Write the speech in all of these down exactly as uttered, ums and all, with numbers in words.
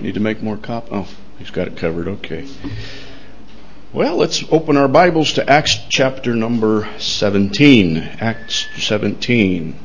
Need to make more copies? Oh, he's got it covered. Okay. Well, let's open our Bibles to Acts chapter number seventeen. Acts seventeen.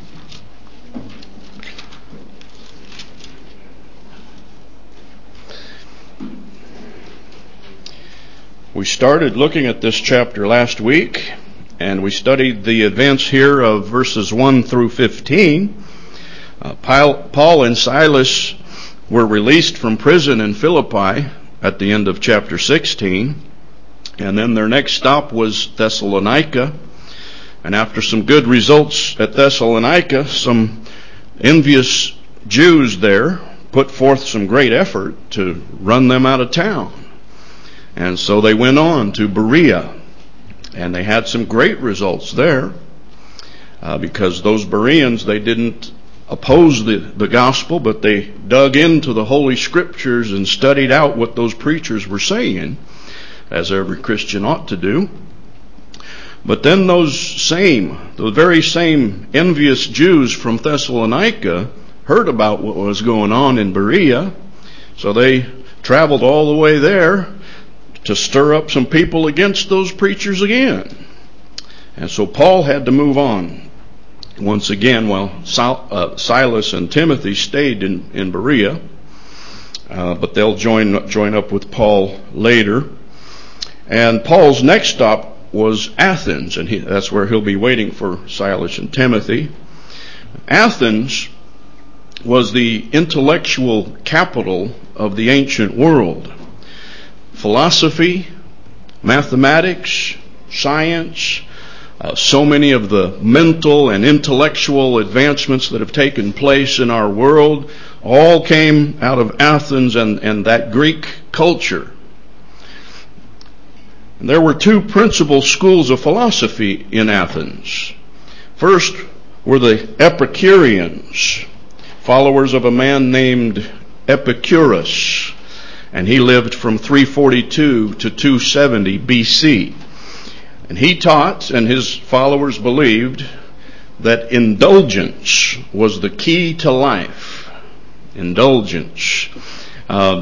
We started looking at this chapter last week, and we studied the events here of verses one through fifteen. Uh, Paul and Silas were released from prison in Philippi at the end of chapter sixteen. And then their next stop was Thessalonica. And after some good results at Thessalonica, some envious Jews there put forth some great effort to run them out of town. And so they went on to Berea. And they had some great results there. Uh, because those Bereans, they didn't oppose the, the gospel, but they dug into the Holy Scriptures and studied out what those preachers were saying, as every Christian ought to do. But then those same, the very same envious Jews from Thessalonica heard about what was going on in Berea, so they traveled all the way there to stir up some people against those preachers again. And so Paul had to move on once again while Silas and Timothy stayed in, in Berea, uh, but they'll join join up with Paul later. And Paul's next stop was Athens, and he, that's where he'll be waiting for Silas and Timothy. Athens was the intellectual capital of the ancient world. Philosophy, mathematics, science, uh, so many of the mental and intellectual advancements that have taken place in our world all came out of Athens and, and that Greek culture. And there were two principal schools of philosophy in Athens. First were the Epicureans, followers of a man named Epicurus, and he lived from three forty-two to two seventy B C. And he taught, and his followers believed, that indulgence was the key to life. Indulgence. Um,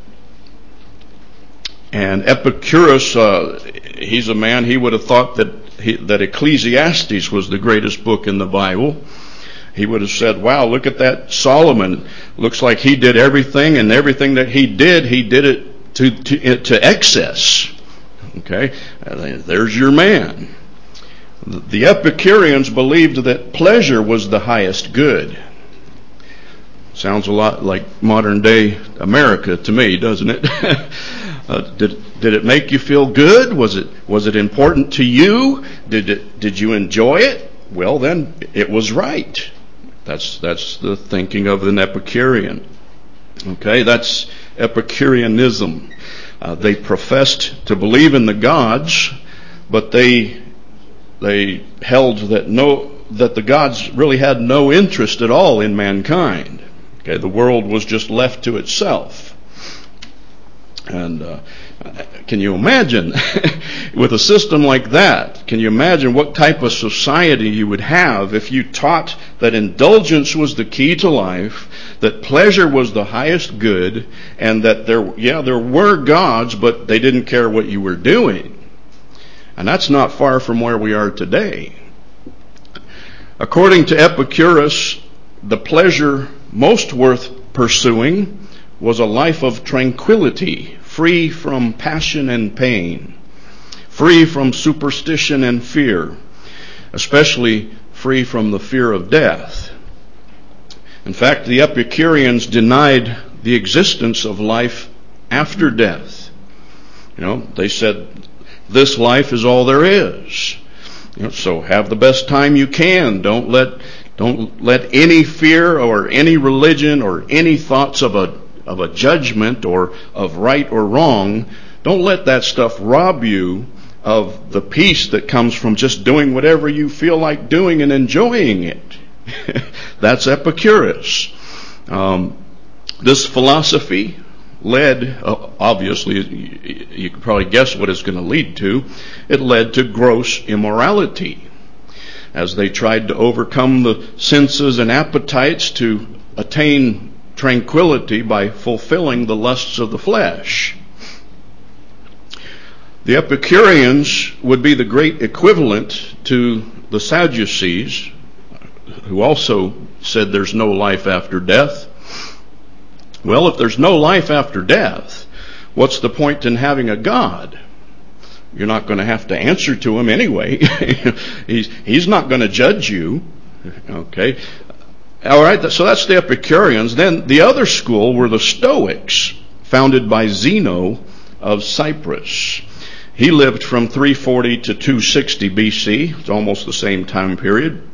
and Epicurus, uh, he's a man, he would have thought that he, that Ecclesiastes was the greatest book in the Bible. He would have said, wow, look at that Solomon. Looks like he did everything, and everything that he did, he did it to, to, to excess. Okay, there's your man. The Epicureans believed that pleasure was the highest good. Sounds a lot like modern day America to me, doesn't it? uh, did did it make you feel good? Was it was it important to you? Did it did you enjoy it? Well, then it was right. That's that's the thinking of an Epicurean. Okay, that's Epicureanism. Uh, they professed to believe in the gods, but they they held that no that the gods really had no interest at all in mankind. Okay, the world was just left to itself. And uh, can you imagine, with a system like that, can you imagine what type of society you would have if you taught that indulgence was the key to life, that pleasure was the highest good, and that there, yeah, there were gods, but they didn't care what you were doing? And that's not far from where we are today. According to Epicurus, the pleasure most worth pursuing was a life of tranquility, free from passion and pain, free from superstition and fear, especially free from the fear of death. In fact, the Epicureans denied the existence of life after death. You know, they said, this life is all there is. You know, so have the best time you can. Don't let don't let any fear or any religion or any thoughts of a of a judgment or of right or wrong, don't let that stuff rob you of the peace that comes from just doing whatever you feel like doing and enjoying it. That's Epicurus. Um, this philosophy led, uh, obviously, you, you can probably guess what it's going to lead to. It led to gross immorality, as they tried to overcome the senses and appetites to attain tranquility by fulfilling the lusts of the flesh. The Epicureans would be the great equivalent to the Sadducees, who also said there's no life after death. Well, if there's no life after death, what's the point in having a God? You're not going to have to answer to him anyway. he's, he's not going to judge you. Okay. All right. So that's the Epicureans. Then the other school were the Stoics, founded by Zeno of Cyprus. He lived from three forty to two sixty B C. It's almost the same time period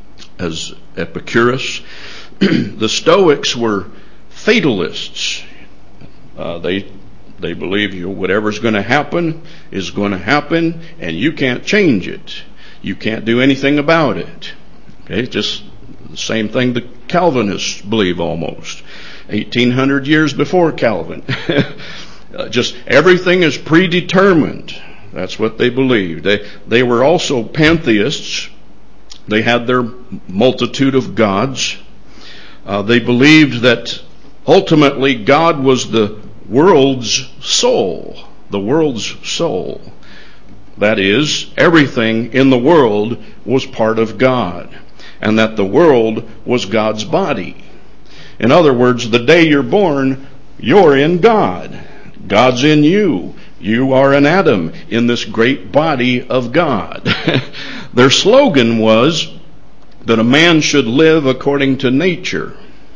as Epicurus. The Stoics were fatalists. Uh, they They believe you whatever's going to happen is going to happen, and you can't change it. You can't do anything about it. Okay, just the same thing the Calvinists believe almost. eighteen hundred years before Calvin. uh, just everything is predetermined. That's what they believed. They, they were also pantheists. They had their multitude of gods. Uh, they believed that ultimately God was the world's soul, the world's soul. That is, everything in the world was part of God, and that the world was God's body. In other words, the day you're born, you're in God. God's in you. You are an atom in this great body of God. Their slogan was that a man should live according to nature.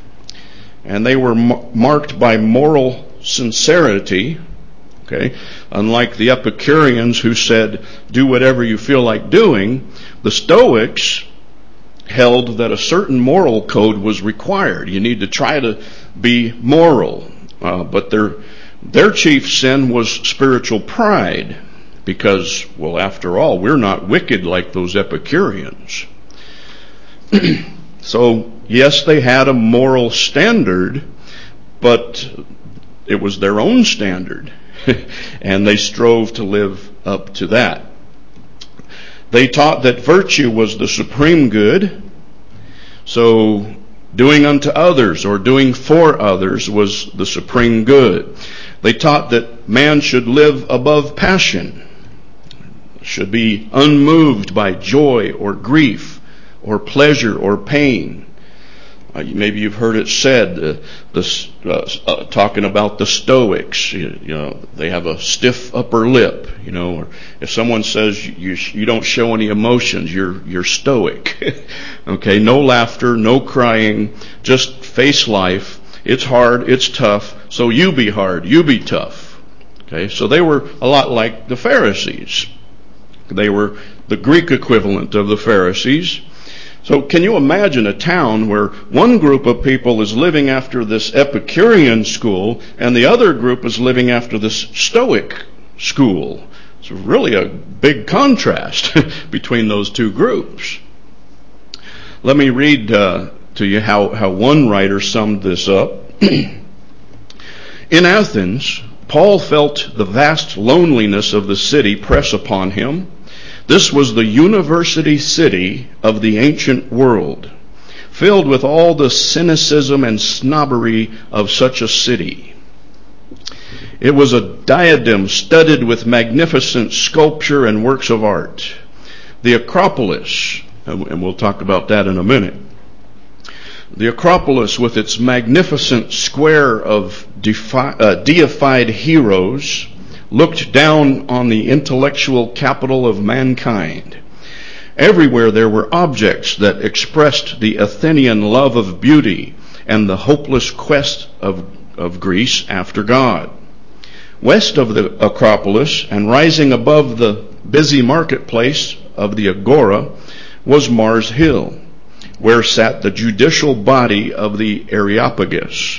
And they were marked by moral sincerity, okay? Unlike the Epicureans who said, do whatever you feel like doing, the Stoics held that a certain moral code was required. You need to try to be moral. Uh, but their, their chief sin was spiritual pride, because, well, after all, we're not wicked like those Epicureans. So, yes, they had a moral standard, but it was their own standard, and they strove to live up to that. They taught that virtue was the supreme good, so doing unto others or doing for others was the supreme good. They taught that man should live above passion, should be unmoved by joy or grief or pleasure or pain. Uh, maybe you've heard it said, uh, this, uh, uh, talking about the Stoics, you, you know, they have a stiff upper lip, you know, or if someone says you, you don't show any emotions, you're, you're stoic. Okay, no laughter, no crying, just face life. It's hard, it's tough, so you be hard, you be tough. Okay, so they were a lot like the Pharisees. They were the Greek equivalent of the Pharisees. So can you imagine a town where one group of people is living after this Epicurean school and the other group is living after this Stoic school? It's really a big contrast between those two groups. Let me read uh, to you how, how one writer summed this up. In Athens, Paul felt the vast loneliness of the city press upon him. This was the university city of the ancient world, filled with all the cynicism and snobbery of such a city. It was a diadem studded with magnificent sculpture and works of art. The Acropolis, and we'll talk about that in a minute. The Acropolis, with its magnificent square of defi- uh, deified heroes, looked down on the intellectual capital of mankind. Everywhere there were objects that expressed the Athenian love of beauty and the hopeless quest of, of Greece after God. West of the Acropolis and rising above the busy marketplace of the Agora was Mars Hill, where sat the judicial body of the Areopagus.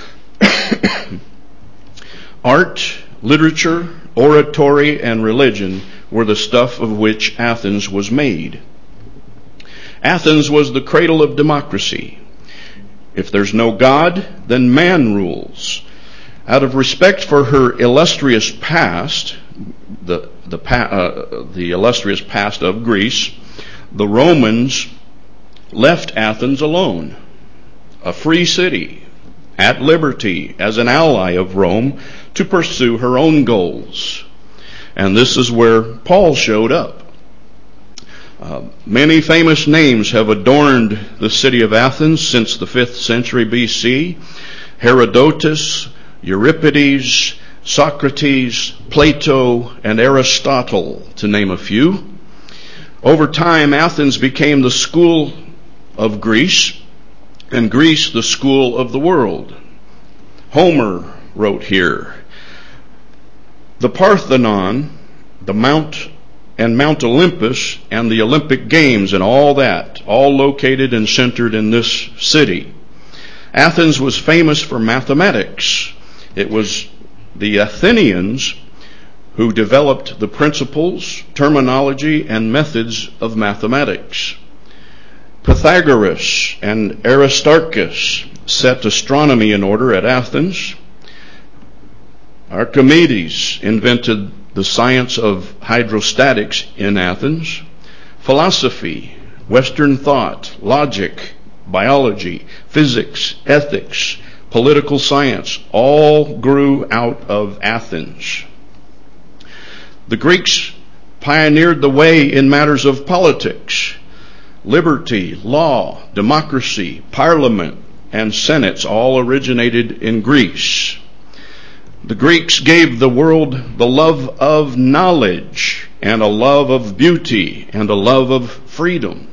Art, literature, oratory, and religion were the stuff of which Athens was made. Athens was the cradle of democracy. If there's no God, then man rules. Out of respect for her illustrious past, the the, uh, the illustrious past of Greece, the Romans left Athens alone, a free city, at liberty as an ally of Rome to pursue her own goals. And this is where Paul showed up. Uh, many famous names have adorned the city of Athens since the fifth century B C. Herodotus, Euripides, Socrates, Plato, and Aristotle, to name a few. Over time, Athens became the school of Greece, and Greece the school of the world. Homer wrote here, the Parthenon, the Mount and Mount Olympus, and the Olympic Games and all that, all located and centered in this city. Athens was famous for mathematics. It was the Athenians who developed the principles, terminology, and methods of mathematics. Pythagoras and Aristarchus set astronomy in order at Athens. Archimedes invented the science of hydrostatics in Athens. Philosophy, Western thought, logic, biology, physics, ethics, political science, all grew out of Athens. The Greeks pioneered the way in matters of politics. Liberty, law, democracy, parliament, and senates all originated in Greece. The Greeks gave the world the love of knowledge and a love of beauty and a love of freedom.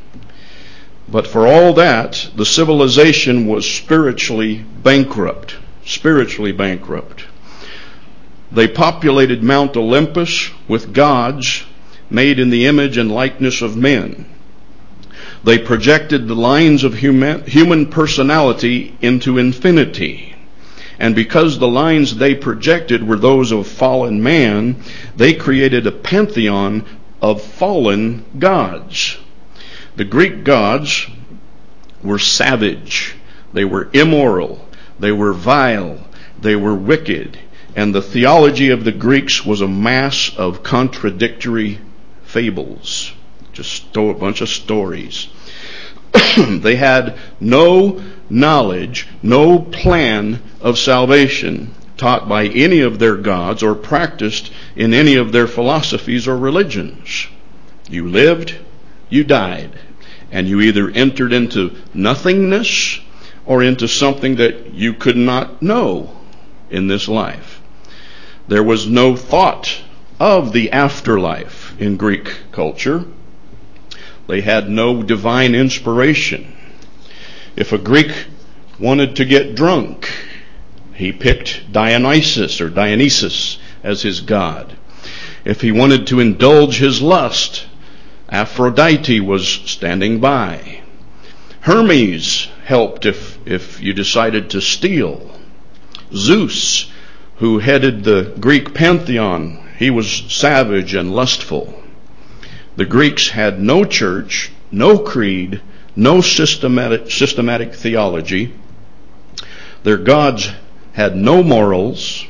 But for all that, the civilization was spiritually bankrupt. Spiritually bankrupt. They populated Mount Olympus with gods made in the image and likeness of men. They projected the lines of human, human personality into infinity. And because the lines they projected were those of fallen man, they created a pantheon of fallen gods. The Greek gods were savage, they were immoral, they were vile, they were wicked, and the theology of the Greeks was a mass of contradictory fables. Just a bunch of stories. They had no knowledge, no plan of salvation taught by any of their gods or practiced in any of their philosophies or religions. You lived, you died, and you either entered into nothingness or into something that you could not know in this life. There was no thought of the afterlife in Greek culture. They had no divine inspiration. If a Greek wanted to get drunk, he picked Dionysus or Dionysus as his god. If he wanted to indulge his lust, Aphrodite was standing by. Hermes helped if, if you decided to steal. Zeus, who headed the Greek pantheon, he was savage and lustful. The Greeks had no church, no creed, no systematic, systematic theology. Their gods had no morals.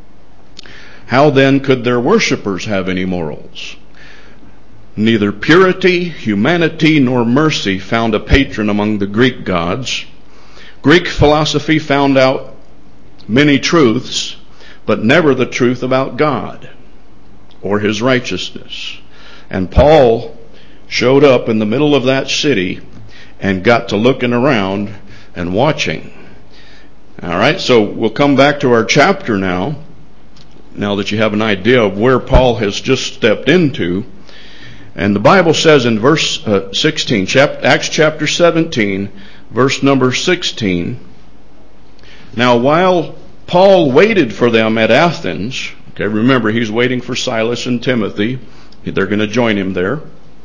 How then could their worshipers have any morals? Neither purity, humanity, nor mercy found a patron among the Greek gods. Greek philosophy found out many truths, but never the truth about God or his righteousness. And Paul showed up in the middle of that city and got to looking around and watching. All right, so we'll come back to our chapter now, now that you have an idea of where Paul has just stepped into. And the Bible says in verse uh, sixteen, chap- Acts chapter seventeen, verse number sixteen, now while Paul waited for them at Athens, okay, remember he's waiting for Silas and Timothy. They're going to join him there.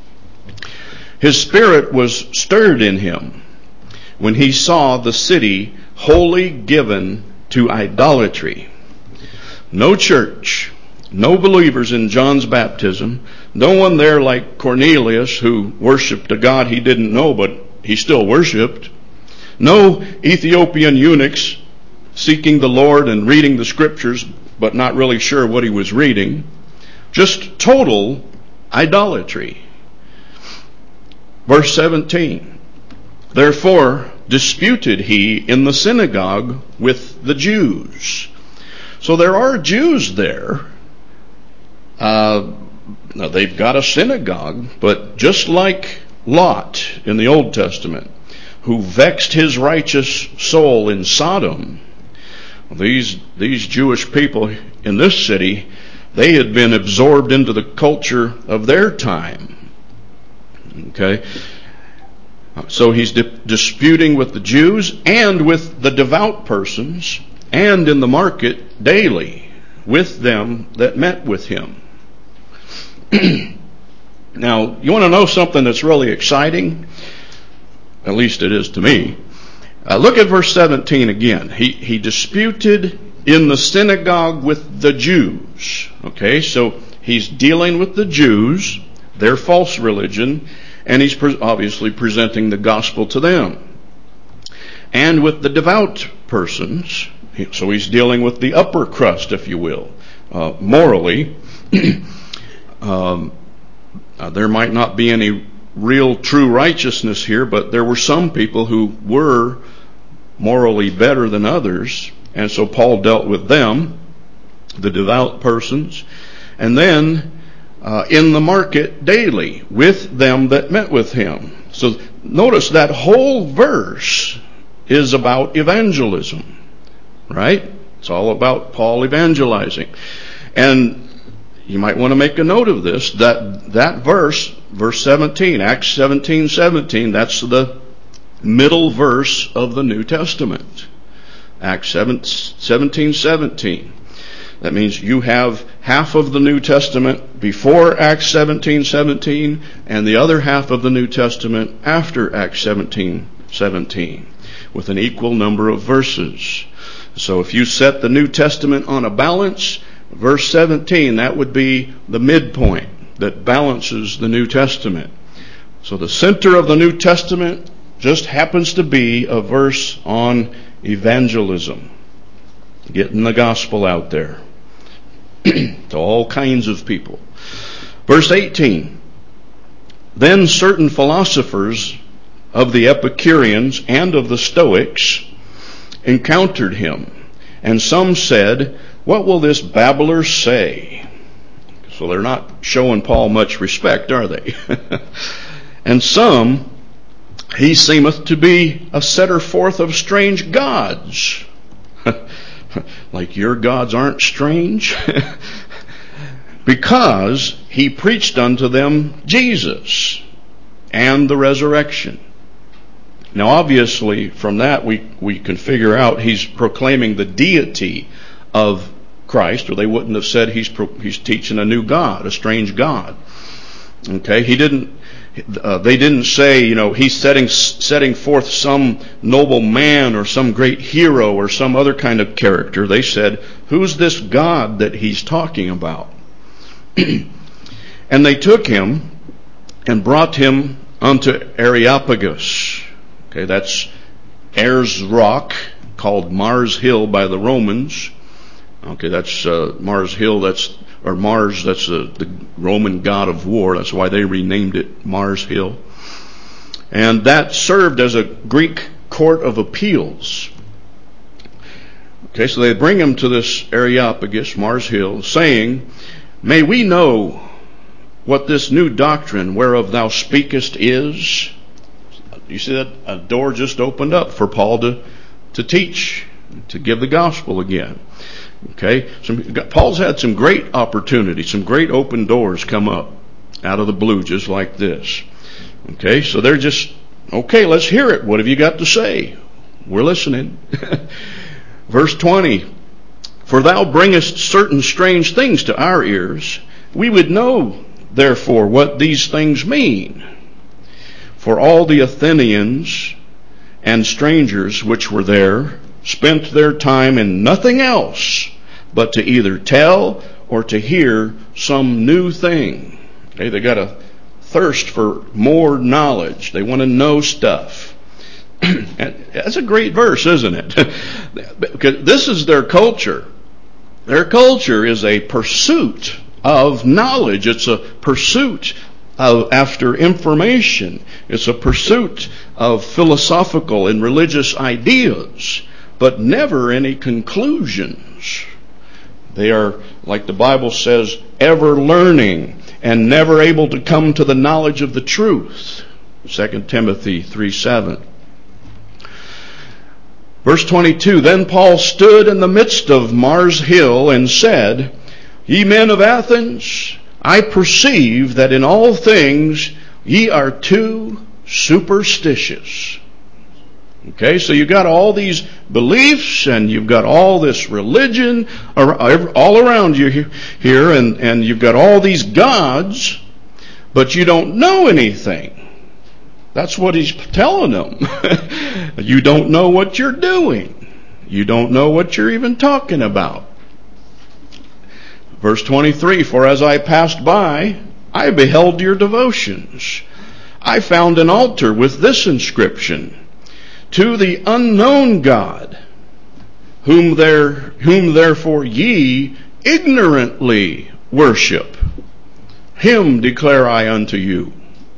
His spirit was stirred in him when he saw the city wholly given to idolatry. No church, no believers in John's baptism, no one there like Cornelius who worshiped a God he didn't know but he still worshiped. No Ethiopian eunuchs seeking the Lord and reading the scriptures but not really sure what he was reading. Just total idolatry. Verse seventeen. Therefore disputed he in the synagogue with the Jews. So there are Jews there. Uh, now they've got a synagogue, but just like Lot in the Old Testament, who vexed his righteous soul in Sodom, these these Jewish people in this city, they had been absorbed into the culture of their time. Okay? So he's di- disputing with the Jews and with the devout persons, and in the market daily with them that met with him. Now, you want to know something that's really exciting? At least it is to me. Uh, look at verse seventeen again. He, he disputed in the synagogue with the Jews. Okay, so he's dealing with the Jews, their false religion, and he's pre- obviously presenting the gospel to them. And with the devout persons, so he's dealing with the upper crust, if you will, uh, morally. um, uh, there might not be any real true righteousness here, but there were some people who were morally better than others, and so Paul dealt with them, the devout persons, and then uh, in the market daily with them that met with him. So notice that whole verse is about evangelism, right? It's all about Paul evangelizing. And you might want to make a note of this, that that verse, verse seventeen, Acts seventeen seventeen, that's the middle verse of the New Testament. Acts seventeen seventeen. That means you have half of the New Testament before Acts seventeen seventeen and the other half of the New Testament after Acts seventeen seventeen with an equal number of verses. So if you set the New Testament on a balance, verse seventeen, that would be the midpoint that balances the New Testament. So the center of the New Testament just happens to be a verse on evangelism, getting the gospel out there to all kinds of people. Verse eighteen, then certain philosophers of the Epicureans and of the Stoics encountered him, and some said, what will this babbler say? So they're not showing Paul much respect, are they? And some, he seemeth to be a setter forth of strange gods. Like your gods aren't strange? Because he preached unto them Jesus and the resurrection. Now obviously from that we, we can figure out he's proclaiming the deity of Christ, or they wouldn't have said he's pro, he's teaching a new God, a strange God. Okay, he didn't. Uh, they didn't say, you know, he's setting setting forth some noble man or some great hero or some other kind of character. They said, who's this God that he's talking about? And they took him and brought him unto Areopagus. Okay, that's Ayers Rock, called Mars Hill by the Romans. Okay, that's uh, Mars Hill. That's or Mars. That's uh, the Roman god of war. That's why they renamed it Mars Hill. And that served as a Greek court of appeals. Okay, so they bring him to this Areopagus, Mars Hill, saying, may we know what this new doctrine whereof thou speakest is? You see that a door just opened up for Paul to, to teach, to give the gospel again. Okay, some, Paul's had some great opportunities, some great open doors come up out of the blue just like this. Okay, so they're just, okay, let's hear it. What have you got to say? We're listening. Verse twenty, for thou bringest certain strange things to our ears. We would know, therefore, what these things mean. For all the Athenians and strangers which were there spent their time in nothing else but to either tell or to hear some new thing. Okay, they got a thirst for more knowledge. They want to know stuff. And that's a great verse, isn't it? Because this is their culture. Their culture is a pursuit of knowledge. It's a pursuit of, after information. It's a pursuit of philosophical and religious ideas, but never any conclusions. They are, like the Bible says, ever learning and never able to come to the knowledge of the truth. Second Timothy three seven. Verse twenty-two, Then Paul stood in the midst of Mars Hill and said, Ye men of Athens, I perceive that in all things ye are too superstitious. Okay, so you've got all these beliefs and you've got all this religion all around you here, and, and you've got all these gods, but you don't know anything. That's what he's telling them. You don't know what you're doing. You don't know what you're even talking about. Verse twenty-three, For as I passed by, I beheld your devotions. I found an altar with this inscription, To the unknown God, whom there, whom therefore ye ignorantly worship. Him declare I unto you.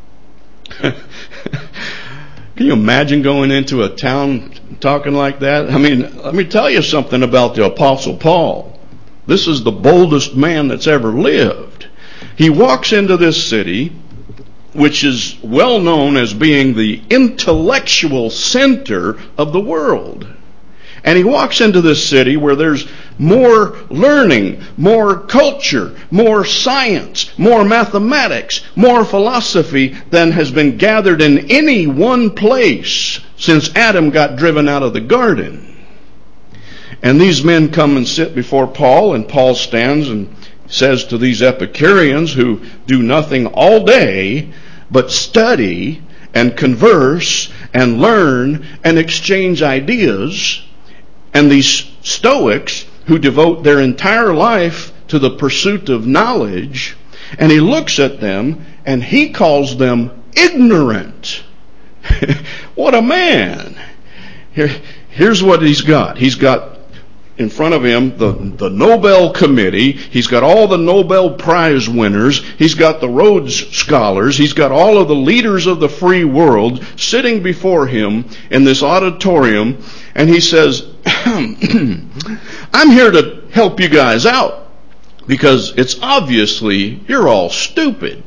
Can you imagine going into a town talking like that? I mean, let me tell you something about the Apostle Paul. This is the boldest man that's ever lived. He walks into this city, which is well known as being the intellectual center of the world. And he walks into this city where there's more learning, more culture, more science, more mathematics, more philosophy than has been gathered in any one place since Adam got driven out of the garden. And these men come and sit before Paul, and Paul stands and says to these Epicureans who do nothing all day but study and converse and learn and exchange ideas, and these Stoics who devote their entire life to the pursuit of knowledge, and he looks at them and he calls them ignorant. What a man. Here, here's what he's got. He's got in front of him the, the Nobel Committee. He's got all the Nobel Prize winners. He's got the Rhodes Scholars. He's got all of the leaders of the free world sitting before him in this auditorium. And he says, I'm here to help you guys out because it's obviously you're all stupid.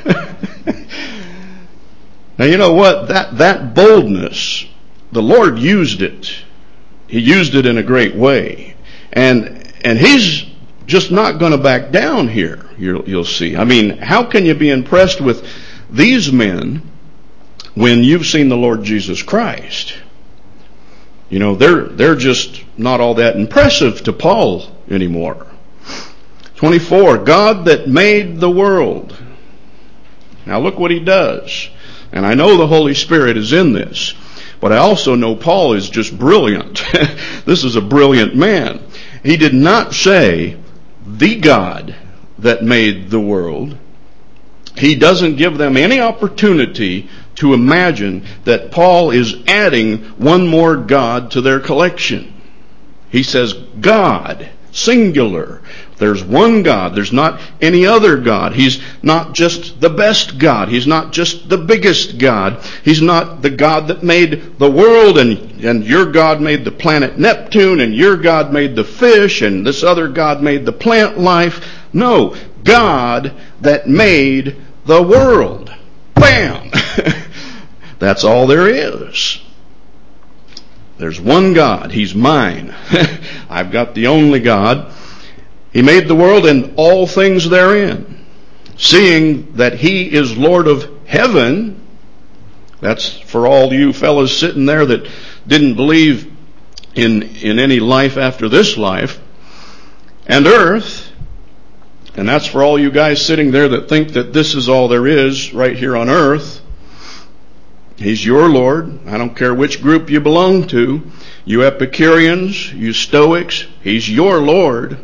Now, you know what? That, that boldness, the Lord used it. He used it in a great way. And, and he's just not going to back down here, you'll, you'll see. I mean, how can you be impressed with these men when you've seen the Lord Jesus Christ? You know, they're, they're just not all that impressive to Paul anymore. twenty-four, God that made the world. Now look what he does. And I know the Holy Spirit is in this. But I also know Paul is just brilliant. This is a brilliant man. He did not say, the God that made the world. He doesn't give them any opportunity to imagine that Paul is adding one more God to their collection. He says, God, singular. There's one God. There's not any other God. He's not just the best God. He's not just the biggest God. He's not the God that made the world, and, and your God made the planet Neptune, and your God made the fish, and this other God made the plant life. No, God that made the world. Bam! That's all there is. There's one God. He's mine. I've got the only God. He made the world and all things therein. Seeing that he is Lord of heaven, that's for all you fellas sitting there that didn't believe in, in any life after this life, and earth, and that's for all you guys sitting there that think that this is all there is right here on earth. He's your Lord. I don't care which group you belong to. You Epicureans, you Stoics, he's your Lord.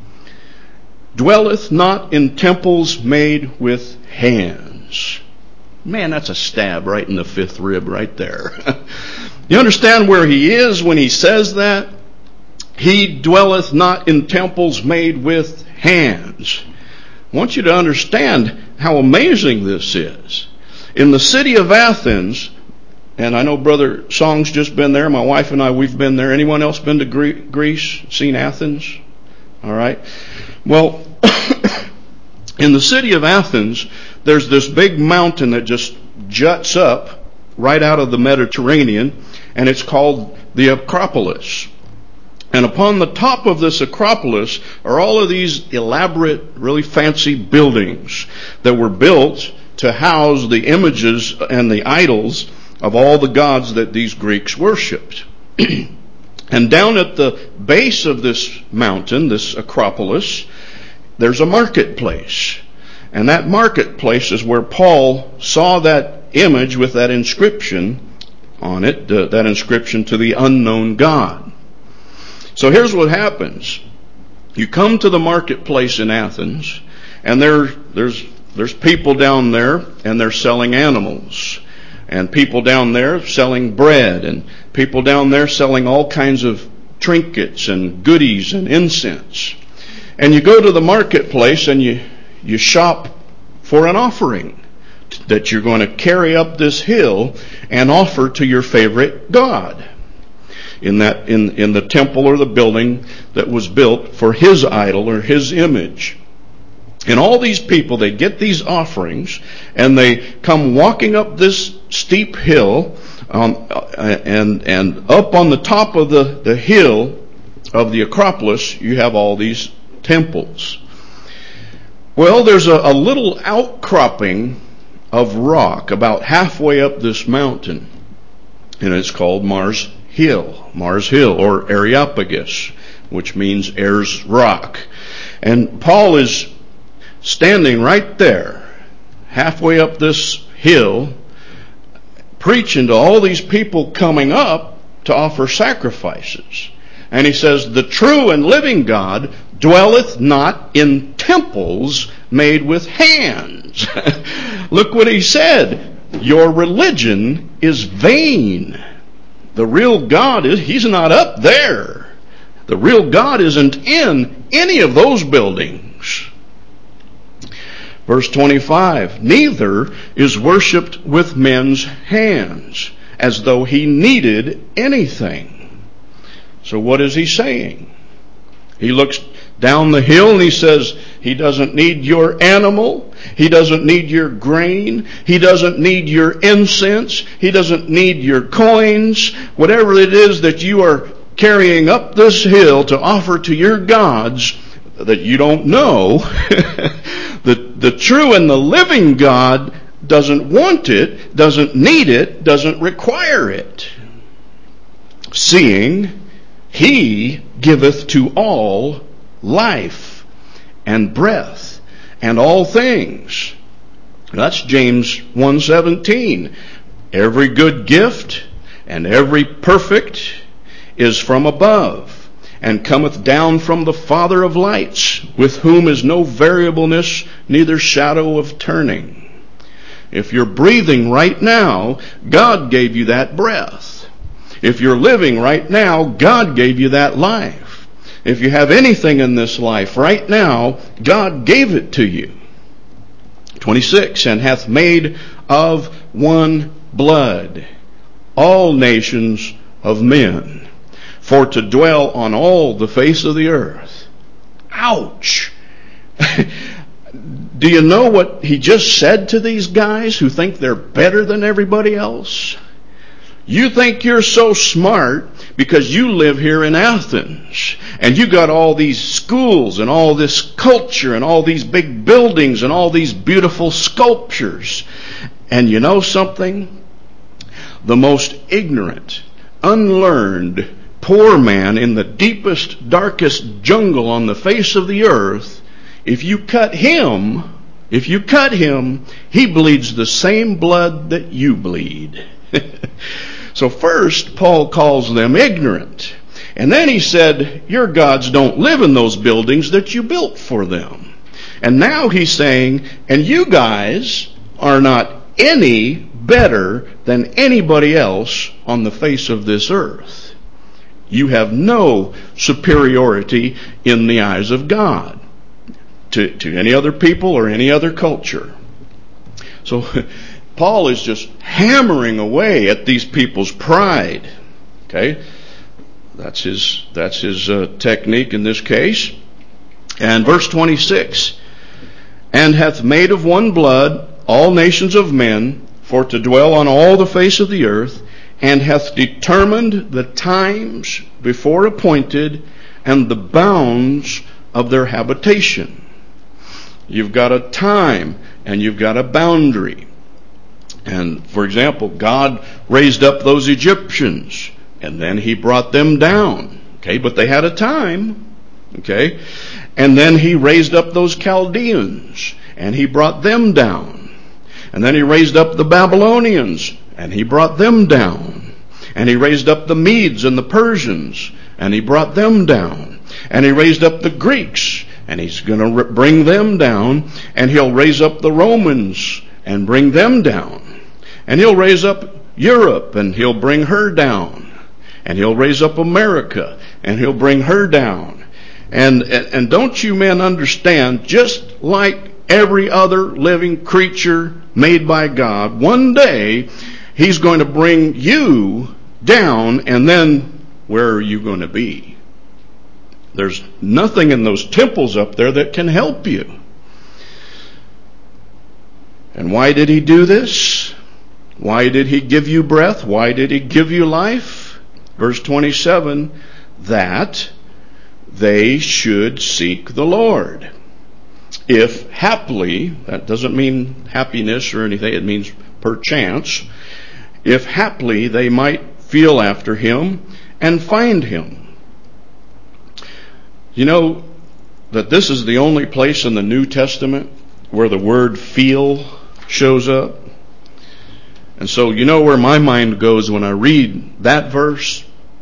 Dwelleth not in temples made with hands. Man, that's a stab right in the fifth rib right there. You understand where he is when he says that? He dwelleth not in temples made with hands. I want you to understand how amazing this is. In the city of Athens, and I know Brother Song's just been there. My wife and I, we've been there. Anyone else been to Greece? Seen Athens? All right. Well, in the city of Athens, there's this big mountain that just juts up right out of the Mediterranean, and it's called the Acropolis. And upon the top of this Acropolis are all of these elaborate, really fancy buildings that were built to house the images and the idols of all the gods that these Greeks worshipped. And down at the base of this mountain, this Acropolis, there's a marketplace. And that marketplace is where Paul saw that image with that inscription on it, uh, that inscription to the unknown God. So here's what happens. You come to the marketplace in Athens, and there, there's, there's people down there, and they're selling animals. And people down there selling bread, and people down there selling all kinds of trinkets and goodies and incense. And you go to the marketplace and you, you shop for an offering that you're going to carry up this hill and offer to your favorite god in that in, in the temple or the building that was built for his idol or his image. And all these people, they get these offerings, and they come walking up this steep hill, um, and and up on the top of the, the hill of the Acropolis, you have all these temples. Well, there's a, a little outcropping of rock about halfway up this mountain, and it's called Mars Hill, Mars Hill, or Areopagus, which means Ayers Rock. And Paul is standing right there, halfway up this hill, preaching to all these people coming up to offer sacrifices. And he says, the true and living God dwelleth not in temples made with hands. Look what he said. Your religion is vain. The real God is, he's not up there. The real God isn't in any of those buildings. Verse twenty-five, neither is worshipped with men's hands, as though he needed anything. So what is he saying? He looks down the hill and he says, he doesn't need your animal. He doesn't need your grain. He doesn't need your incense. He doesn't need your coins. Whatever it is that you are carrying up this hill to offer to your gods that you don't know, the, the true and the living God doesn't want it, doesn't need it, doesn't require it. Seeing he giveth to all life and breath and all things. That's James one seventeen. Every good gift and every perfect is from above, and cometh down from the Father of lights, with whom is no variableness, neither shadow of turning. If you're breathing right now, God gave you that breath. If you're living right now, God gave you that life. If you have anything in this life right now, God gave it to you. twenty-six, and hath made of one blood all nations of men, for to dwell on all the face of the earth. Ouch! Do you know what he just said to these guys who think they're better than everybody else? You think you're so smart because you live here in Athens, and you got all these schools and all this culture and all these big buildings and all these beautiful sculptures. And you know something? The most ignorant, unlearned, poor man in the deepest, darkest jungle on the face of the earth, if you cut him, if you cut him, he bleeds the same blood that you bleed. So first, Paul calls them ignorant. And then he said, your gods don't live in those buildings that you built for them. And now he's saying, and you guys are not any better than anybody else on the face of this earth. You have no superiority in the eyes of God to, to any other people or any other culture. So Paul is just hammering away at these people's pride. Okay? That's his, that's his uh, technique in this case. And verse twenty-six, and hath made of one blood all nations of men for to dwell on all the face of the earth, and hath determined the times before appointed and the bounds of their habitation. You've got a time and you've got a boundary. And for example, God raised up those Egyptians and then he brought them down. Okay, but they had a time. Okay, and then he raised up those Chaldeans and he brought them down. And then he raised up the Babylonians and he brought them down. And he raised up the Medes and the Persians and he brought them down. And he raised up the Greeks and he's going to bring them down. And he'll raise up the Romans and bring them down. And he'll raise up Europe and he'll bring her down. And he'll raise up America and he'll bring her down. And, and, and don't you men understand, just like every other living creature made by God, one day he's going to bring you down, and then where are you going to be? There's nothing in those temples up there that can help you. And why did he do this? Why did he give you breath? Why did he give you life? Verse twenty-seven, that they should seek the Lord. If haply, that doesn't mean happiness or anything, it means perchance, if haply they might feel after him and find him. You know that this is the only place in the New Testament where the word feel shows up. And so you know where my mind goes when I read that verse?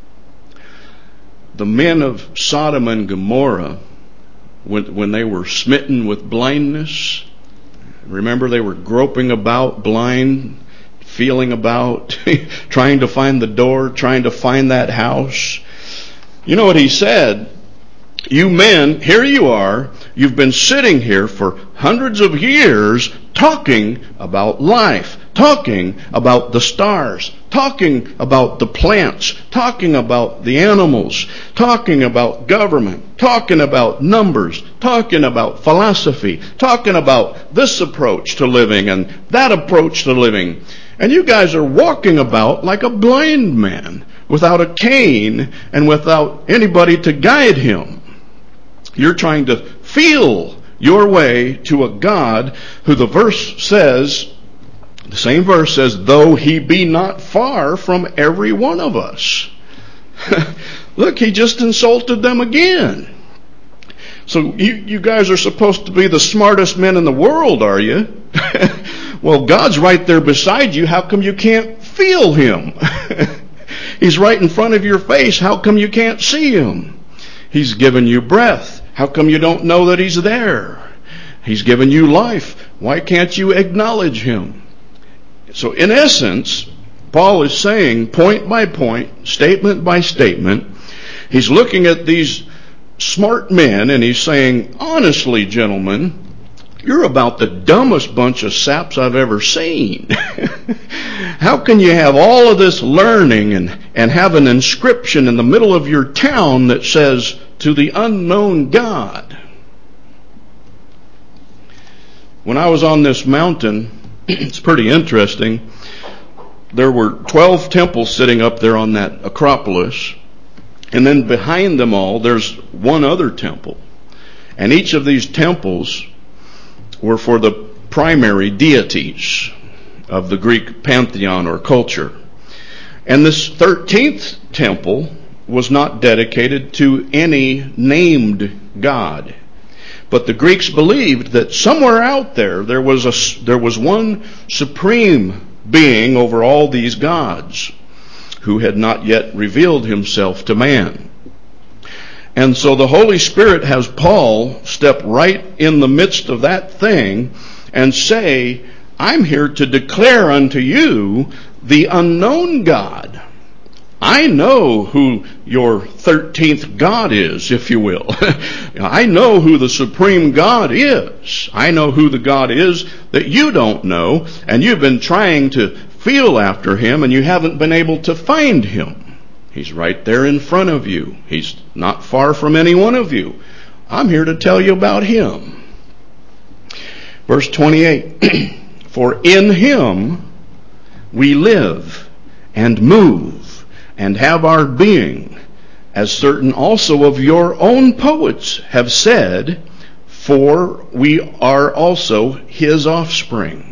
The men of Sodom and Gomorrah, when, when they were smitten with blindness, remember they were groping about, blind, feeling about, trying to find the door, trying to find that house. You know what he said? You men, here you are, you've been sitting here for hundreds of years talking about life, talking about the stars, talking about the plants, talking about the animals, talking about government, talking about numbers, talking about philosophy, talking about this approach to living and that approach to living. And you guys are walking about like a blind man without a cane and without anybody to guide him. You're trying to feel your way to a God who the verse says, the same verse says, though he be not far from every one of us. Look, he just insulted them again. So you, you guys are supposed to be the smartest men in the world, are you? Well, God's right there beside you. How come you can't feel him? He's right in front of your face. How come you can't see him? He's given you breath. How come you don't know that he's there? He's given you life. Why can't you acknowledge him? So in essence, Paul is saying point by point, statement by statement, he's looking at these smart men and he's saying, honestly, gentlemen, you're about the dumbest bunch of saps I've ever seen. How can you have all of this learning and, and have an inscription in the middle of your town that says, to the unknown God? When I was on this mountain, it's pretty interesting. There were twelve temples sitting up there on that Acropolis. And then behind them all, there's one other temple. And each of these temples were for the primary deities of the Greek pantheon or culture. And this thirteenth temple was not dedicated to any named God. But the Greeks believed that somewhere out there, there was a, there was one supreme being over all these gods who had not yet revealed himself to man. And so the Holy Spirit has Paul step right in the midst of that thing and say, I'm here to declare unto you the unknown God. I know who your thirteenth God is, if you will. I know who the supreme God is. I know who the God is that you don't know, and you've been trying to feel after him, and you haven't been able to find him. He's right there in front of you. He's not far from any one of you. I'm here to tell you about him. Verse twenty-eight, for in him we live and move and have our being, as certain also of your own poets have said, for we are also his offspring.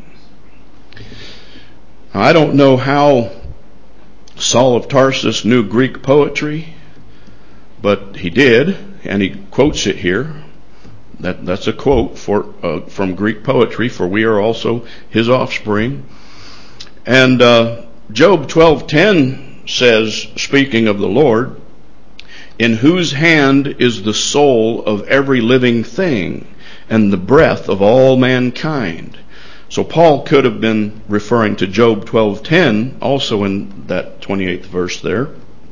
Now, I don't know how Saul of Tarsus knew Greek poetry, but he did, and he quotes it here. That, that's a quote for, uh, from Greek poetry, for we are also his offspring. And uh, Job twelve ten says, speaking of the Lord, in whose hand is the soul of every living thing, and the breath of all mankind. So Paul could have been referring to Job twelve ten, also in that twenty-eighth verse there.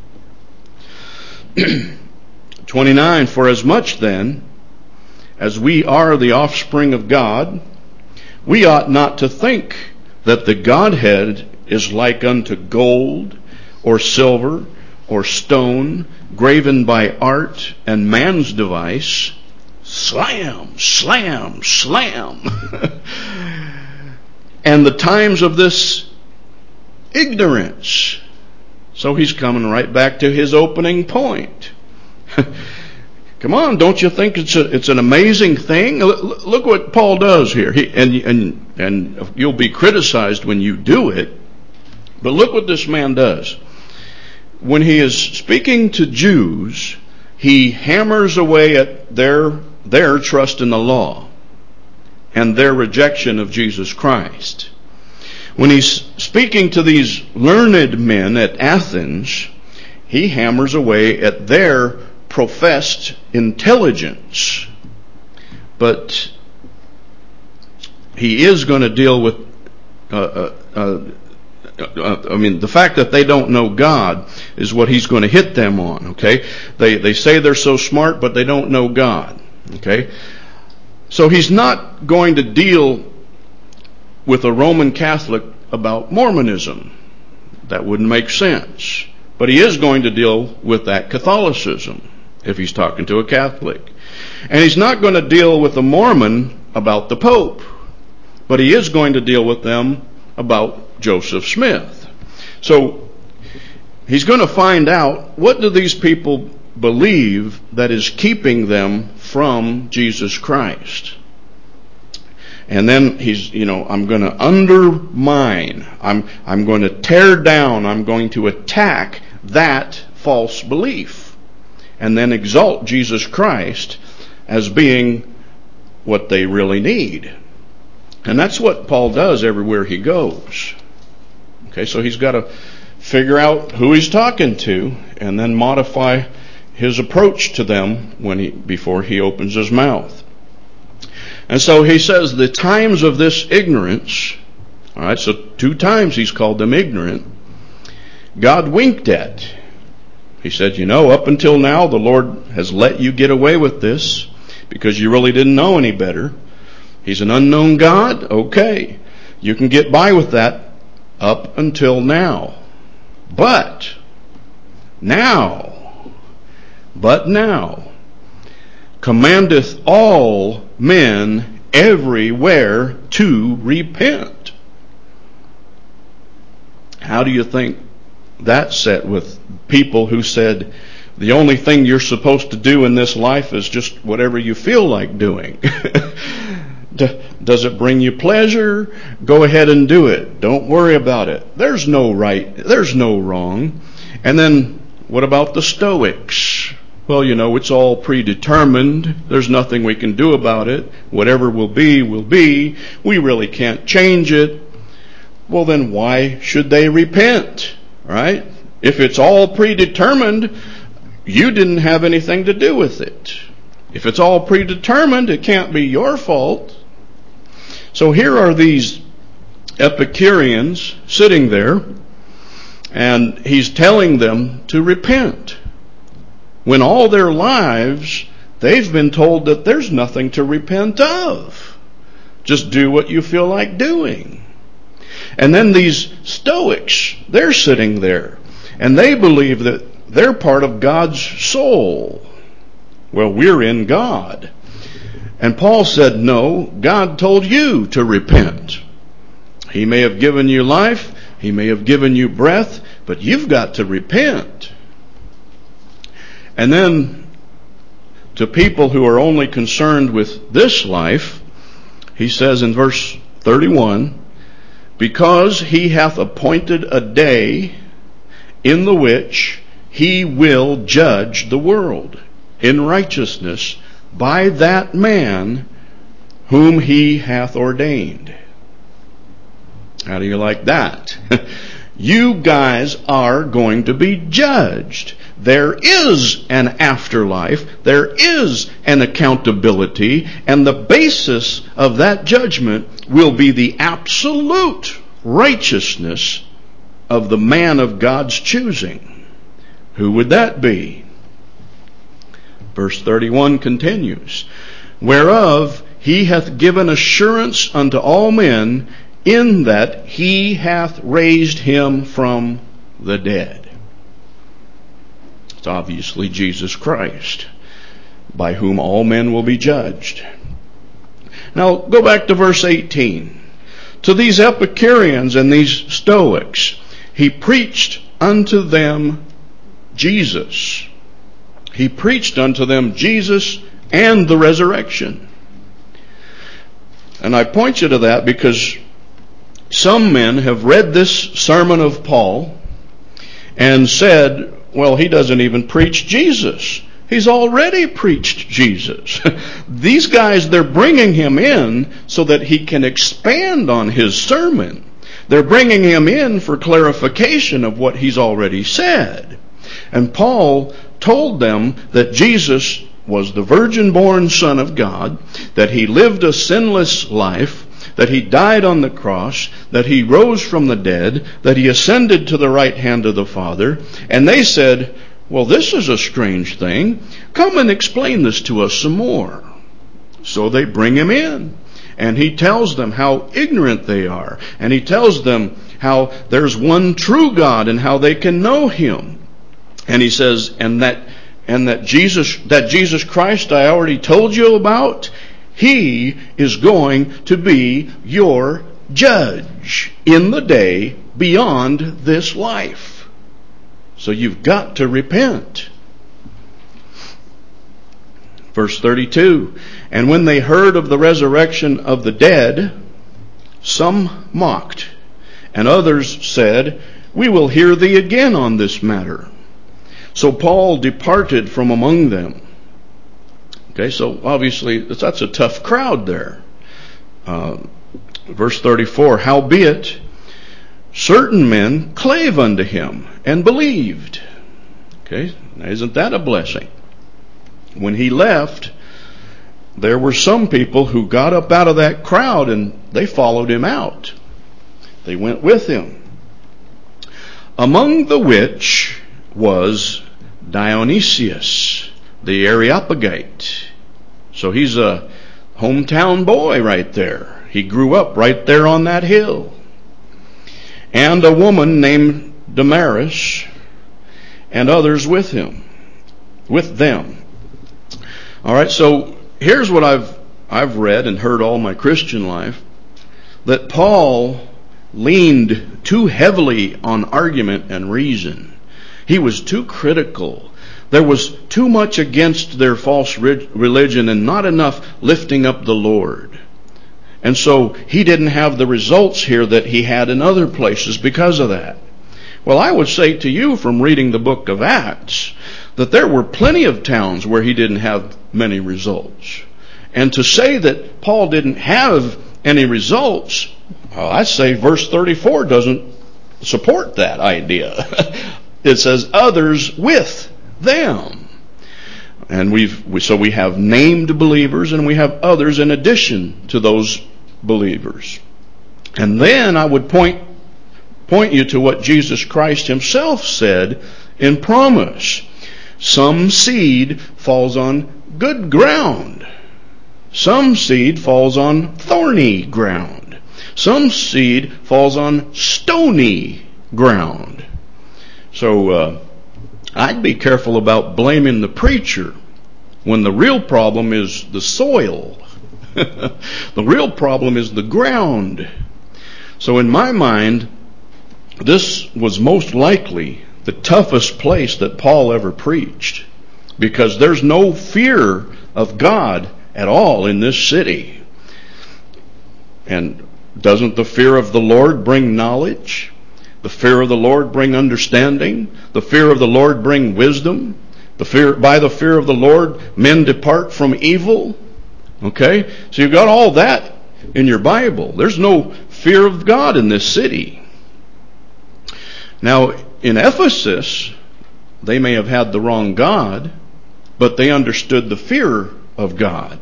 twenty-nine, for as much then as we are the offspring of God, we ought not to think that the Godhead is like unto gold, or silver, or stone, graven by art and man's device. Slam, slam, slam. And the times of this ignorance. So he's coming right back to his opening point. Come on, don't you think it's a, it's an amazing thing? Look what Paul does here. He, and, and, and you'll be criticized when you do it. But look what this man does. When he is speaking to Jews, he hammers away at their, their trust in the law and their rejection of Jesus Christ. When he's speaking to these learned men at Athens, he hammers away at their professed intelligence. But he is going to deal with uh, uh, uh, I mean, the fact that they don't know God is what he's going to hit them on, okay? They they say they're so smart, but they don't know God, okay? So he's not going to deal with a Roman Catholic about Mormonism. That wouldn't make sense. But he is going to deal with that Catholicism if he's talking to a Catholic. And he's not going to deal with a Mormon about the Pope. But he is going to deal with them about Joseph Smith. So he's going to find out, what do these people believe that is keeping them from Jesus Christ? And then he's, you know, I'm going to undermine, I'm, I'm going to tear down, I'm going to attack that false belief. And then exalt Jesus Christ as being what they really need. And that's what Paul does everywhere he goes. Okay, so he's got to figure out who he's talking to and then modify his approach to them when he, before he opens his mouth. And so he says the times of this ignorance, all right, so two times he's called them ignorant, God winked at. He said, you know, up until now the Lord has let you get away with this because you really didn't know any better. He's an unknown God? Okay. You can get by with that up until now. But now, but now, commandeth all men everywhere to repent. How do you think that set with people who said, the only thing you're supposed to do in this life is just whatever you feel like doing? Does it bring you pleasure? Go ahead and do it. Don't worry about it. There's no right. There's no wrong. And then what about the Stoics? Well, you know, it's all predetermined. There's nothing we can do about it. Whatever will be, will be. We really can't change it. Well, then why should they repent? Right? If it's all predetermined, you didn't have anything to do with it. If it's all predetermined, it can't be your fault. So here are these Epicureans sitting there, And he's telling them to repent, when all their lives they've been told that there's nothing to repent of. Just do what you feel like doing. And then these Stoics, they're sitting there, and they believe that they're part of God's soul. Well, we're in God. And Paul said, no, God told you to repent. He may have given you life, He may have given you breath, but you've got to repent. And then, to people who are only concerned with this life, he says in verse thirty-one, because he hath appointed a day in the which he will judge the world in righteousness by that man whom he hath ordained. How do you like that? You guys are going to be judged. There is an afterlife. There is an accountability. And the basis of that judgment will be the absolute righteousness of the man of God's choosing. Who would that be? Verse thirty-one continues, whereof he hath given assurance unto all men, in that he hath raised him from the dead. It's obviously Jesus Christ, by whom all men will be judged. Now go back to verse eighteen. To these Epicureans and these Stoics, he preached unto them Jesus. He preached unto them Jesus and the resurrection. And I point you to that because some men have read this sermon of Paul and said, well, he doesn't even preach Jesus. He's already preached Jesus. These guys, they're bringing him in so that he can expand on his sermon. They're bringing him in for clarification of what he's already said. And Paul told them that Jesus was the virgin-born Son of God, that he lived a sinless life, that he died on the cross, that he rose from the dead, that he ascended to the right hand of the Father. And they said, well, this is a strange thing. Come and explain this to us some more. So they bring him in. And he tells them how ignorant they are. And he tells them how there's one true God and how they can know him. And he says, and that and that Jesus that Jesus Christ I already told you about, he is going to be your judge in the day beyond this life. So you've got to repent. Verse thirty-two, and when they heard of the resurrection of the dead, some mocked, and others said, we will hear thee again on this matter. So Paul departed from among them. Okay, so obviously that's a tough crowd there. Uh, verse thirty-four, howbeit certain men clave unto him and believed. Okay, now isn't that a blessing? When he left, there were some people who got up out of that crowd and they followed him out. They went with him. Among the which was Dionysius, the Areopagite. So he's a hometown boy right there. He grew up right there on that hill. And a woman named Damaris, and others with him, with them. All right, so here's what I've I've read and heard all my Christian life, that Paul leaned too heavily on argument and reason. He was too critical. There was too much against their false religion and not enough lifting up the Lord. And so he didn't have the results here that he had in other places because of that. Well, I would say to you from reading the book of Acts that there were plenty of towns where he didn't have many results. And to say that Paul didn't have any results, well, I say verse thirty-four doesn't support that idea. It says others with them. And we've we, so we have named believers and we have others in addition to those believers. And then I would point point you to what Jesus Christ himself said in promise. Some seed falls on good ground. Some seed falls on thorny ground. Some seed falls on stony ground. So uh, I'd be careful about blaming the preacher when the real problem is the soil. The real problem is the ground. So in my mind, this was most likely the toughest place that Paul ever preached, because there's no fear of God at all in this city. And doesn't the fear of the Lord bring knowledge? The fear of the Lord bring understanding? The fear of the Lord bring wisdom? The fear, by the fear of the Lord, men depart from evil. Okay? So you've got all that in your Bible. There's no fear of God in this city. Now, in Ephesus, they may have had the wrong God, but they understood the fear of God.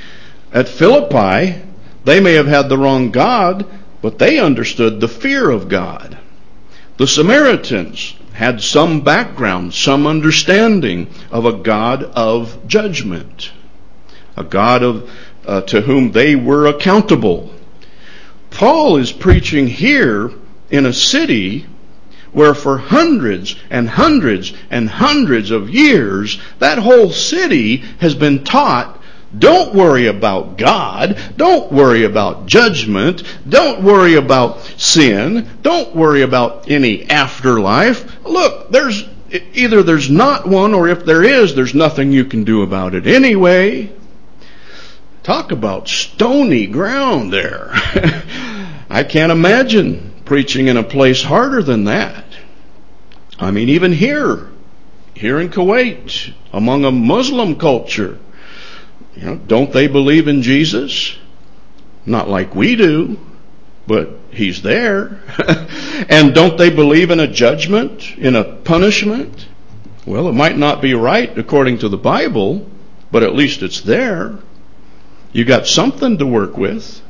At Philippi, they may have had the wrong God, but they understood the fear of God. The Samaritans had some background, some understanding of a God of judgment, a God of uh, to whom they were accountable. Paul is preaching here in a city where for hundreds and hundreds and hundreds of years, that whole city has been taught, don't worry about God, don't worry about judgment, don't worry about sin, don't worry about any afterlife. Look, there's either there's not one, or if there is, there's nothing you can do about it anyway. Talk about stony ground there. I can't imagine preaching in a place harder than that. I mean, even here, here in Kuwait, among a Muslim culture, you know, don't they believe in Jesus? Not like we do, but he's there. And don't they believe in a judgment, in a punishment? Well, it might not be right according to the Bible, but at least it's there. You got something to work with.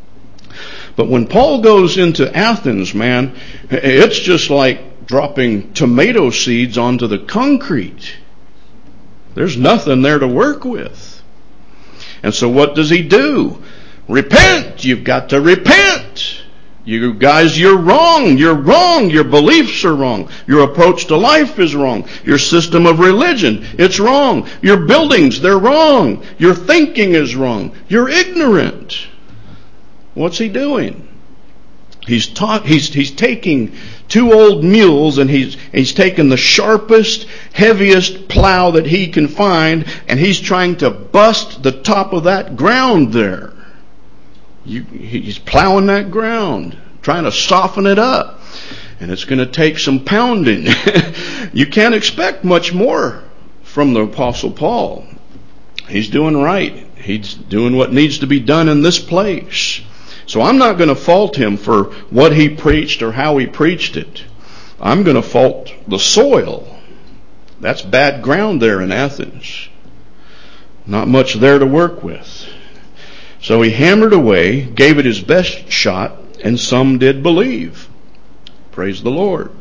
But when Paul goes into Athens, man, it's just like dropping tomato seeds onto the concrete. There's nothing there to work with. And so what does he do? Repent! You've got to repent! You guys, you're wrong. You're wrong. Your beliefs are wrong. Your approach to life is wrong. Your system of religion, it's wrong. Your buildings, they're wrong. Your thinking is wrong. You're ignorant. What's he doing? He's taught, he's, he's taking two old mules and he's, he's taken the sharpest, heaviest plow that he can find, and he's trying to bust the top of that ground there. You, he's plowing that ground, trying to soften it up. And it's going to take some pounding. You can't expect much more from the Apostle Paul. He's doing right. He's doing what needs to be done in this place. So I'm not going to fault him for what he preached or how he preached it. I'm going to fault the soil. That's bad ground there in Athens. Not much there to work with. So he hammered away, gave it his best shot, and some did believe. Praise the Lord.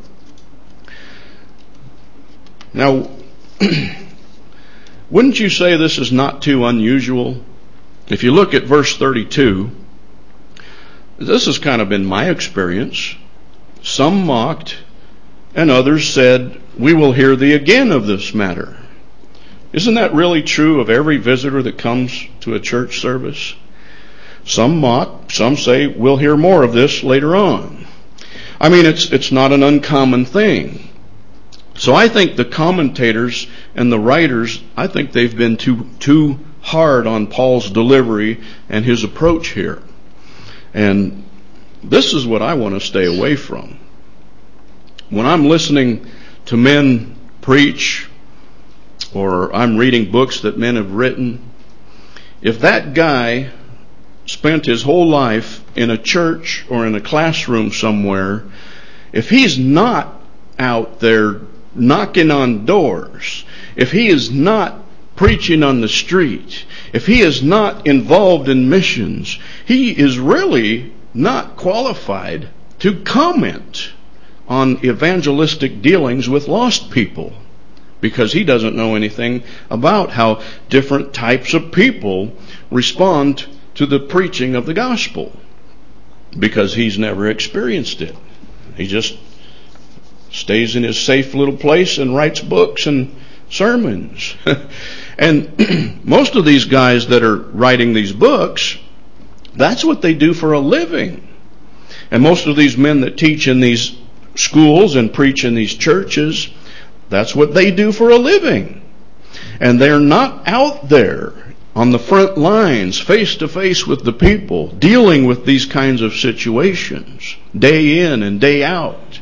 Now, wouldn't you say this is not too unusual? If you look at verse thirty-two, this has kind of been my experience. Some mocked, and others said, "We will hear thee again of this matter." Isn't that really true of every visitor that comes to a church service? Some mock, some say, "We'll hear more of this later on." I mean, it's it's not an uncommon thing. So I think the commentators and the writers, I think they've been too too hard on Paul's delivery and his approach here. And this is what I want to stay away from. When I'm listening to men preach, or I'm reading books that men have written, if that guy spent his whole life in a church or in a classroom somewhere, if he's not out there knocking on doors, if he is not preaching on the street, if he is not involved in missions, he is really not qualified to comment on evangelistic dealings with lost people, because he doesn't know anything about how different types of people respond to the preaching of the gospel, because he's never experienced it. He just stays in his safe little place and writes books and sermons. And most of these guys that are writing these books, that's what they do for a living. And most of these men that teach in these schools and preach in these churches, that's what they do for a living. And they're not out there on the front lines, face to face with the people, dealing with these kinds of situations, day in and day out.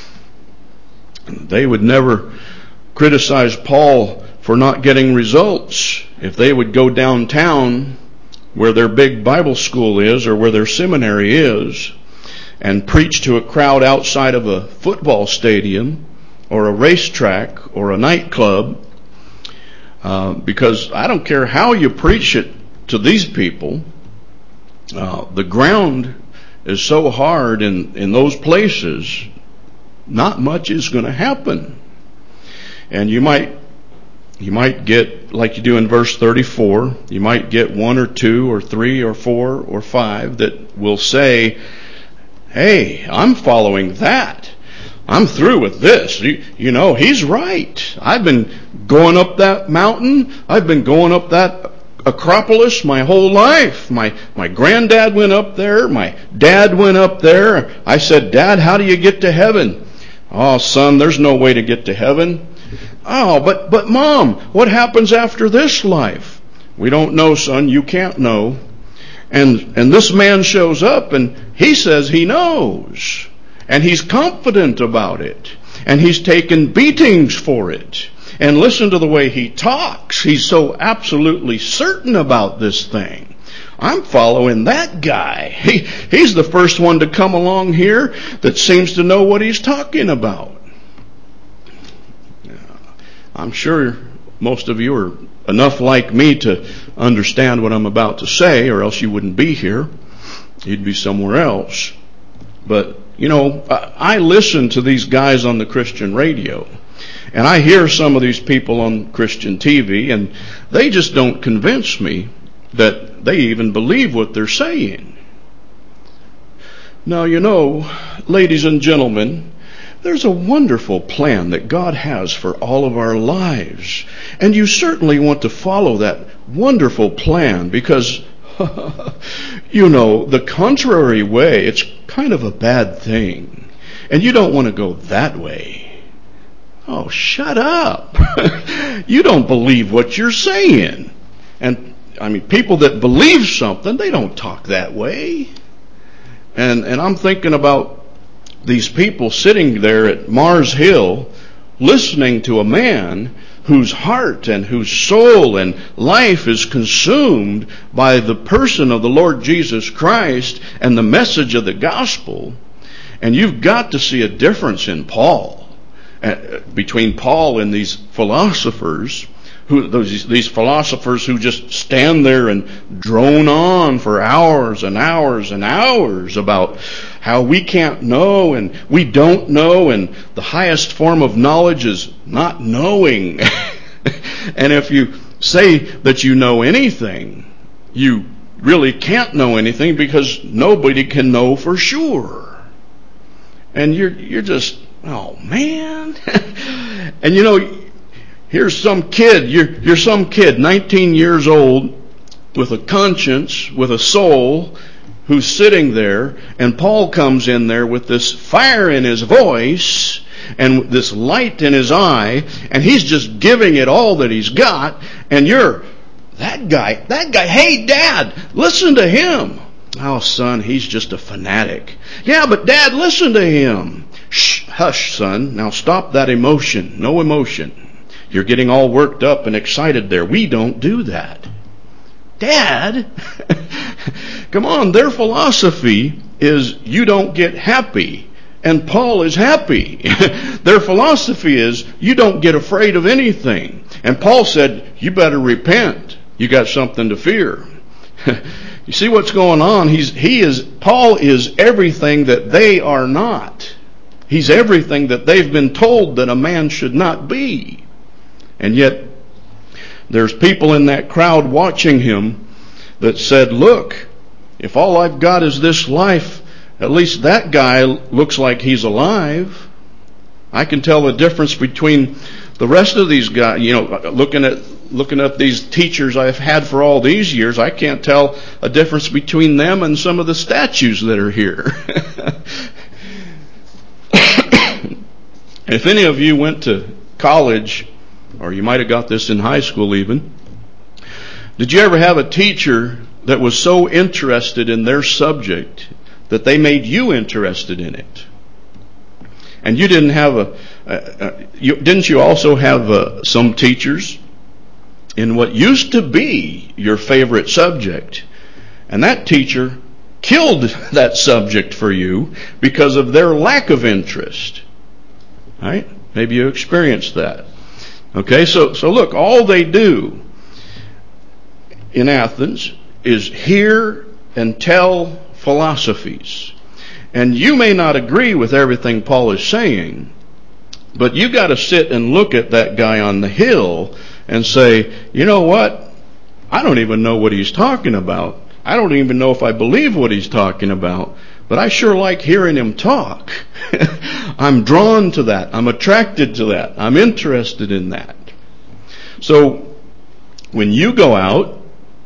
They would never criticize Paul for not getting results. If they would go downtown where their big Bible school is or where their seminary is and preach to a crowd outside of a football stadium or a racetrack or a nightclub, uh, because I don't care how you preach it to these people, uh, the ground is so hard in, in those places, not much is going to happen. And you might you might get, like you do in verse thirty-four, you might get one or two or three or four or five that will say, hey, I'm following that. I'm through with this. You, you know, he's right. I've been going up that mountain. I've been going up that Acropolis my whole life. My, my granddad went up there. My dad went up there. I said, Dad, how do you get to heaven? Oh, son, there's no way to get to heaven. Oh, but, but Mom, what happens after this life? We don't know, son. You can't know. And, and this man shows up and he says he knows. And he's confident about it. And he's taken beatings for it. And listen to the way he talks. He's so absolutely certain about this thing. I'm following that guy. He, he's the first one to come along here that seems to know what he's talking about. I'm sure most of you are enough like me to understand what I'm about to say, or else you wouldn't be here. You'd be somewhere else. But, you know, I listen to these guys on the Christian radio, and I hear some of these people on Christian T V, and they just don't convince me that they even believe what they're saying. Now, you know, ladies and gentlemen, there's a wonderful plan that God has for all of our lives. And you certainly want to follow that wonderful plan because, you know, the contrary way, it's kind of a bad thing. And you don't want to go that way. Oh, shut up. You don't believe what you're saying. And, I mean, people that believe something, they don't talk that way. And, and I'm thinking about these people sitting there at Mars Hill listening to a man whose heart and whose soul and life is consumed by the person of the Lord Jesus Christ and the message of the gospel. And you've got to see a difference in Paul, uh, between Paul and these philosophers, who those these philosophers who just stand there and drone on for hours and hours and hours about how we can't know and we don't know, and the highest form of knowledge is not knowing. And if you say that you know anything, you really can't know anything because nobody can know for sure. And you're you're just, oh man. And you know, here's some kid, you're, you're some kid, nineteen years old, with a conscience, with a soul, who's sitting there, and Paul comes in there with this fire in his voice, and this light in his eye, and he's just giving it all that he's got, and you're, that guy, that guy, hey Dad, listen to him. Oh son, he's just a fanatic. Yeah, but Dad, listen to him. Shh, hush son, now stop that emotion, no emotion. You're getting all worked up and excited there. We don't do that. Dad, come on, their philosophy is you don't get happy. And Paul is happy. Their philosophy is you don't get afraid of anything. And Paul said, you better repent. You got something to fear. You see what's going on? He's, he is, Paul is everything that they are not. He's everything that they've been told that a man should not be. And yet, there's people in that crowd watching him that said, look, if all I've got is this life, at least that guy looks like he's alive. I can tell the difference between the rest of these guys. You know, looking at looking at these teachers I've had for all these years, I can't tell a difference between them and some of the statues that are here. If any of you went to college, or you might have got this in high school even, did you ever have a teacher that was so interested in their subject that they made you interested in it? And you didn't have a, a, a you, didn't you also have uh, some teachers in what used to be your favorite subject, and that teacher killed that subject for you because of their lack of interest? Right? Maybe you experienced that. Okay, so so look, all they do in Athens is hear and tell philosophies. And you may not agree with everything Paul is saying, but you got to sit and look at that guy on the hill and say, you know what? I don't even know what he's talking about. I don't even know if I believe what he's talking about, but I sure like hearing him talk. I'm drawn to that. I'm attracted to that. I'm interested in that. So when you go out,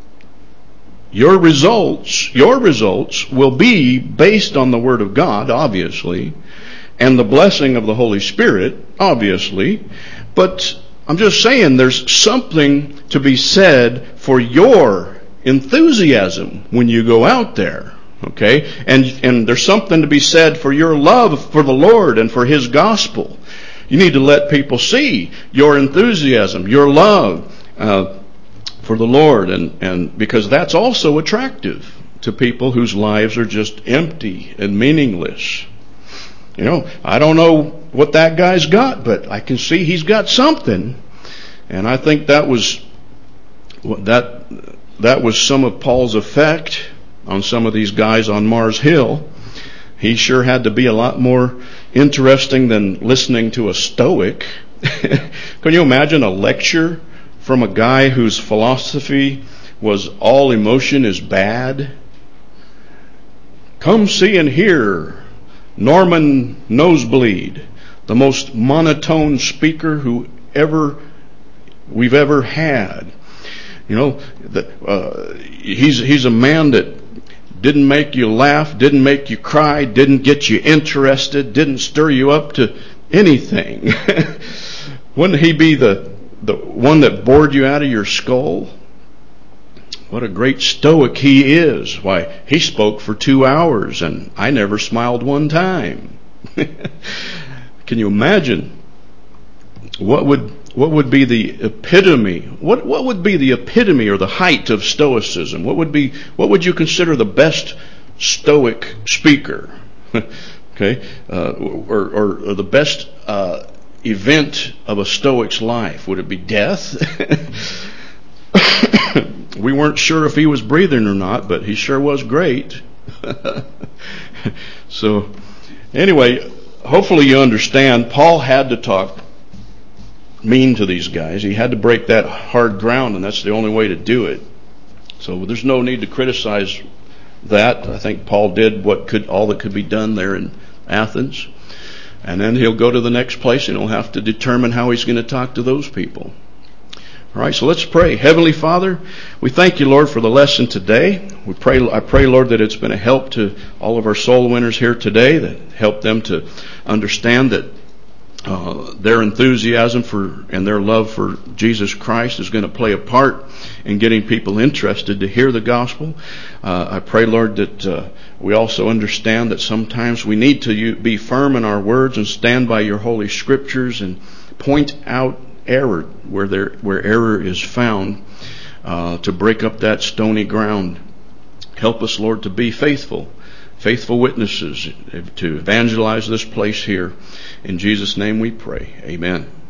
your results, your results will be based on the Word of God, obviously, and the blessing of the Holy Spirit, obviously. But I'm just saying there's something to be said for your enthusiasm when you go out there. Okay? And and there's something to be said for your love for the Lord and for His gospel. You need to let people see your enthusiasm, your love uh, for the Lord, and, and because that's also attractive to people whose lives are just empty and meaningless. You know, I don't know what that guy's got, but I can see he's got something. And I think that was that that was some of Paul's effect on some of these guys on Mars Hill. He sure had to be a lot more interesting than listening to a Stoic. Can you imagine a lecture from a guy whose philosophy was all emotion is bad? Come see and hear Norman Nosebleed, the most monotone speaker who ever we've ever had. You know, the, uh, he's he's a man that didn't make you laugh, didn't make you cry, didn't get you interested, didn't stir you up to anything. Wouldn't he be the the one that bored you out of your skull? What a great Stoic he is. Why, he spoke for two hours and I never smiled one time. Can you imagine? What would what would be the epitome? What what would be the epitome or the height of Stoicism? What would be what would you consider the best Stoic speaker? Okay, uh, or, or or the best uh, event of a Stoic's life? Would it be death? We weren't sure if he was breathing or not, but he sure was great. So, anyway, hopefully you understand. Paul had to talk mean to these guys. He had to break that hard ground, and that's the only way to do it. So there's no need to criticize that. I think Paul did what could all that could be done there in Athens. And then he'll go to the next place and he'll have to determine how he's going to talk to those people. All right, so let's pray. Heavenly Father, we thank you, Lord, for the lesson today. We pray, I pray, Lord, that it's been a help to all of our soul winners here today, that help them to understand that uh, their enthusiasm for and their love for Jesus Christ is going to play a part in getting people interested to hear the gospel. Uh, I pray, Lord, that uh, we also understand that sometimes we need to be firm in our words and stand by your holy scriptures and point out error where there where error is found, uh, to break up that stony ground. Help us, Lord, to be faithful, faithful witnesses, to evangelize this place here. In Jesus' name we pray. Amen.